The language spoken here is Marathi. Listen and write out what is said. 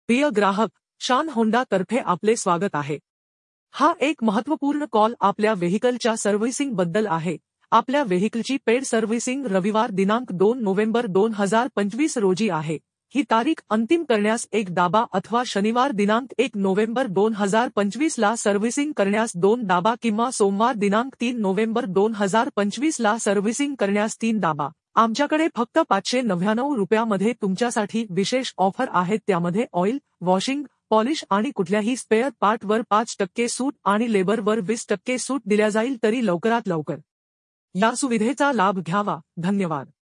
प्रिय ग्राहक, शान होंडा तर्फे आपले स्वागत आहे। हा एक महत्त्वपूर्ण कॉल आपल्या व्हेइकलच्या सर्व्हिसिंग बद्दल आहे। आपल्या व्हेइकलची पेड सर्व्हिसिंग रविवार दिनांक 2 नोव्हेंबर 2025 रोजी आहे। ही तारीख अंतिम करण्यास एक दाबा अथवा शनिवार दिनांक 1 नोव्हेंबर 2025 ला सर्व्हिसिंग करण्यास 2 दाबा किंवा सोमवार दिनांक 3 नोव्हेंबर 2025 ला सर्व्हिसिंग करण्यास 3 दाबा। आमच्याकडे फक्त 599 रुपयामध्ये तुमच्यासाठी विशेष ऑफर आहेत, त्यामध्ये ऑइल, वॉशिंग, पॉलिश आणि कुठल्याही स्पेअर पार्टवर 5% सूट आणि लेबरवर 20% सूट दिल्या जाईल। तरी लवकरात लवकर या सुविधेचा लाभ घ्यावा। धन्यवाद।